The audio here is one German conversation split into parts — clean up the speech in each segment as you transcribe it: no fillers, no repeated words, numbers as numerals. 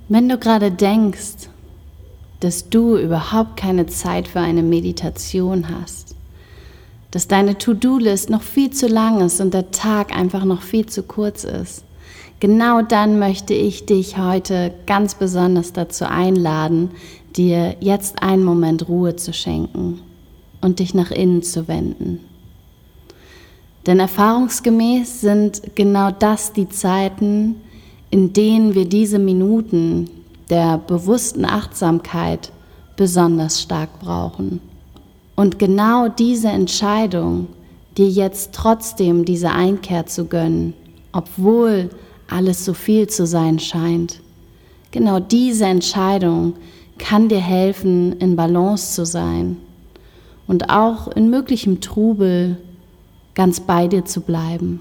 Wenn du gerade denkst, dass du überhaupt keine Zeit für eine Meditation hast, dass deine To-Do-List noch viel zu lang ist und der Tag einfach noch viel zu kurz ist, genau dann möchte ich dich heute ganz besonders dazu einladen, dir jetzt einen Moment Ruhe zu schenken und dich nach innen zu wenden. Denn erfahrungsgemäß sind genau das die Zeiten, in denen wir diese Minuten der bewussten Achtsamkeit besonders stark brauchen. Und genau diese Entscheidung, dir jetzt trotzdem diese Einkehr zu gönnen, obwohl alles so viel zu sein scheint, genau diese Entscheidung kann dir helfen, in Balance zu sein und auch in möglichem Trubel ganz bei dir zu bleiben.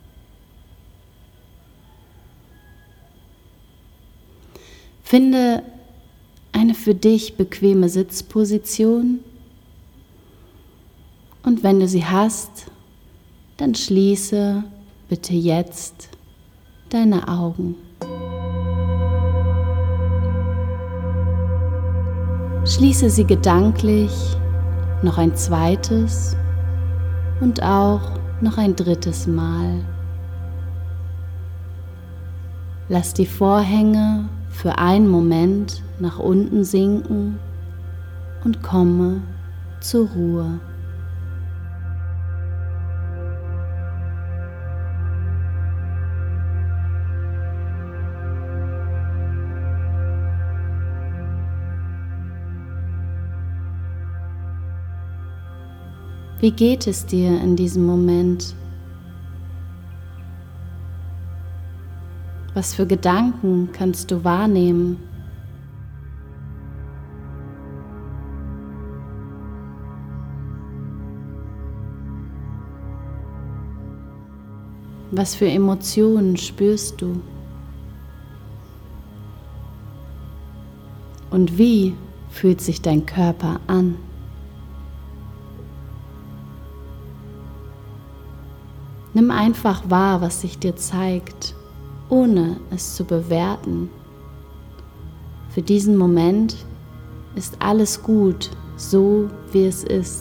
Finde eine für dich bequeme Sitzposition und wenn du sie hast, dann schließe bitte jetzt deine Augen. Schließe sie gedanklich noch ein zweites und auch noch ein drittes Mal. Lass die Vorhänge für einen Moment nach unten sinken und komme zur Ruhe. Wie geht es dir in diesem Moment? Was für Gedanken kannst du wahrnehmen? Was für Emotionen spürst du? Und wie fühlt sich dein Körper an? Nimm einfach wahr, was sich dir zeigt, ohne es zu bewerten. Für diesen Moment ist alles gut, so wie es ist.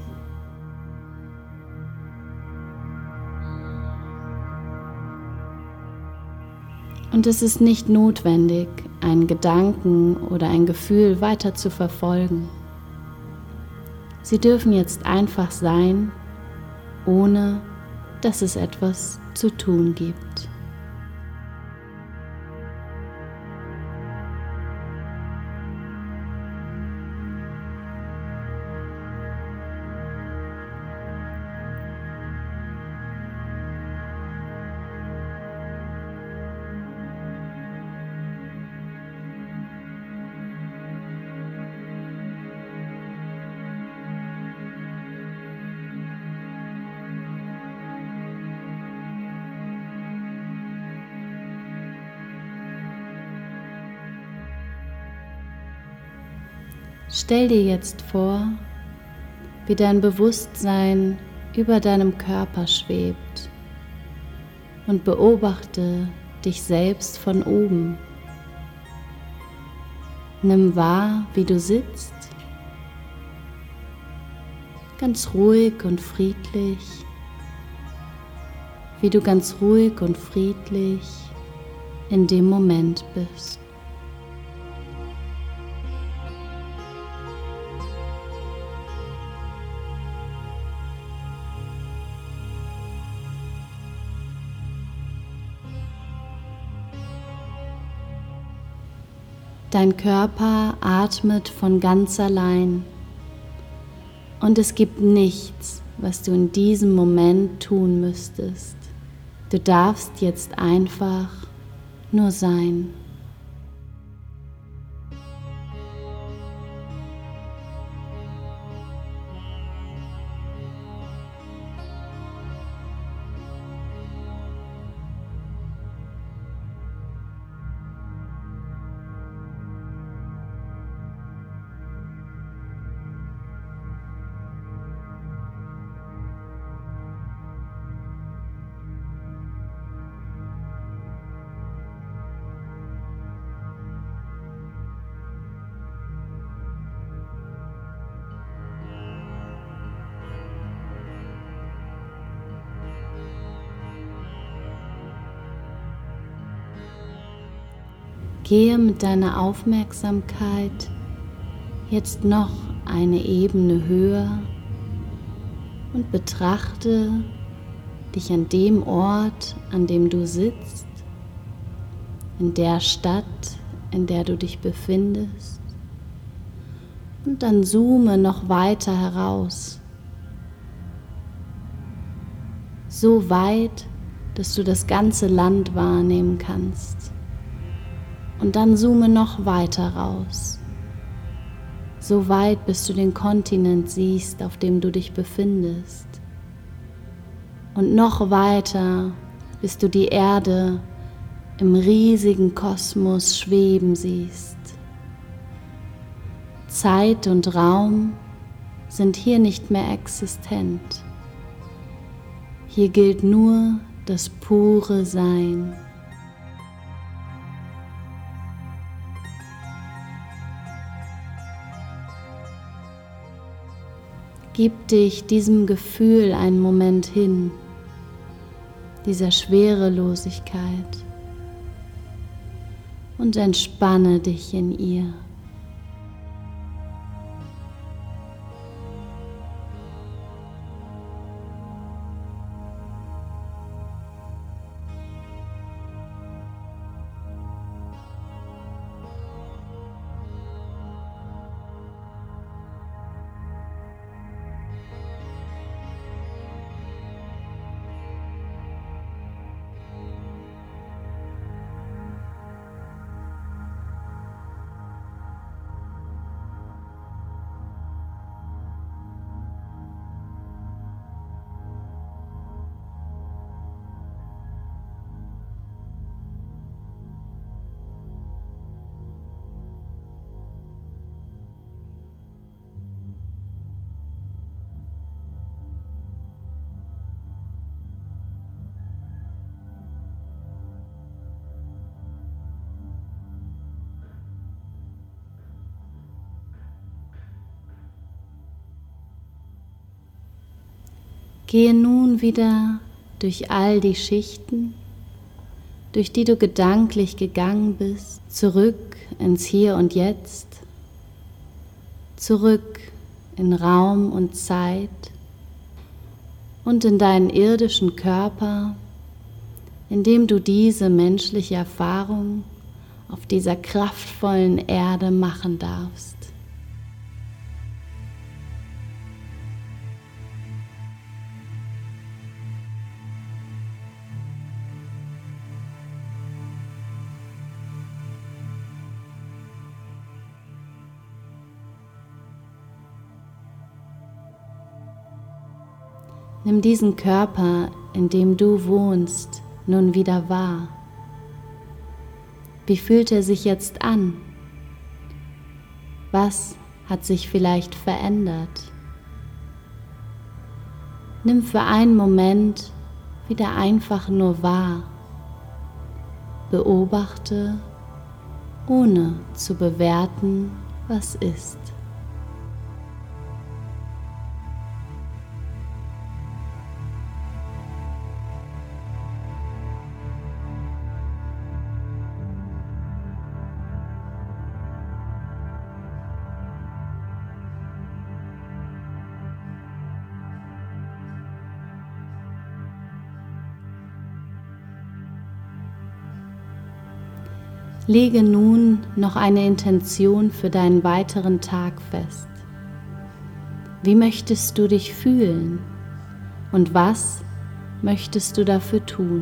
Und es ist nicht notwendig, einen Gedanken oder ein Gefühl weiter zu verfolgen. Sie dürfen jetzt einfach sein, ohne dass es etwas zu tun gibt. Stell dir jetzt vor, wie dein Bewusstsein über deinem Körper schwebt und beobachte dich selbst von oben. Nimm wahr, wie du sitzt, ganz ruhig und friedlich, wie du ganz ruhig und friedlich in dem Moment bist. Dein Körper atmet von ganz allein und es gibt nichts, was du in diesem Moment tun müsstest. Du darfst jetzt einfach nur sein. Gehe mit deiner Aufmerksamkeit jetzt noch eine Ebene höher und betrachte dich an dem Ort, an dem du sitzt, in der Stadt, in der du dich befindest, und dann zoome noch weiter heraus, so weit, dass du das ganze Land wahrnehmen kannst, und dann zoome noch weiter raus, so weit, bis du den Kontinent siehst, auf dem du dich befindest, und noch weiter, bis du die Erde im riesigen Kosmos schweben siehst. Zeit und Raum sind hier nicht mehr existent. Hier gilt nur das pure Sein. Gib dich diesem Gefühl einen Moment hin, dieser Schwerelosigkeit, und entspanne dich in ihr. Gehe nun wieder durch all die Schichten, durch die du gedanklich gegangen bist, zurück ins Hier und Jetzt, zurück in Raum und Zeit und in deinen irdischen Körper, in dem du diese menschliche Erfahrung auf dieser kraftvollen Erde machen darfst. Nimm diesen Körper, in dem du wohnst, nun wieder wahr. Wie fühlt er sich jetzt an? Was hat sich vielleicht verändert? Nimm für einen Moment wieder einfach nur wahr. Beobachte, ohne zu bewerten, was ist. Lege nun noch eine Intention für deinen weiteren Tag fest. Wie möchtest du dich fühlen und was möchtest du dafür tun?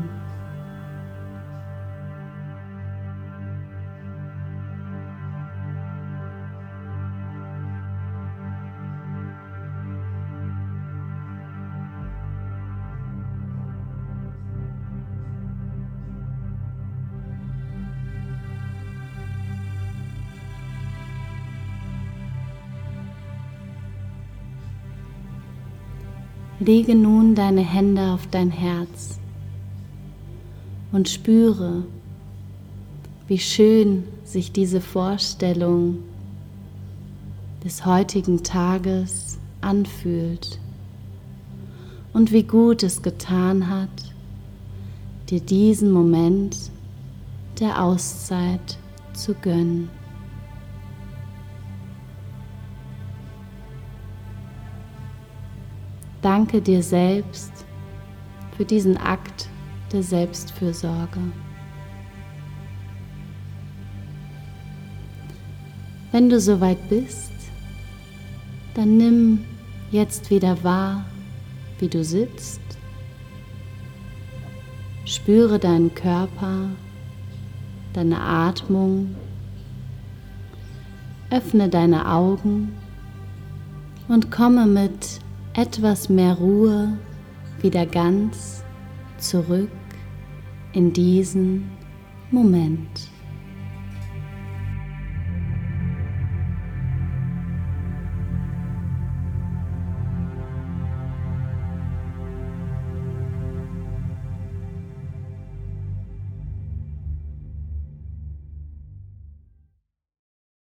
Lege nun deine Hände auf dein Herz und spüre, wie schön sich diese Vorstellung des heutigen Tages anfühlt und wie gut es getan hat, dir diesen Moment der Auszeit zu gönnen. Danke dir selbst für diesen Akt der Selbstfürsorge. Wenn du soweit bist, dann nimm jetzt wieder wahr, wie du sitzt. Spüre deinen Körper, deine Atmung. Öffne deine Augen und komme mit etwas mehr Ruhe wieder ganz zurück in diesen Moment.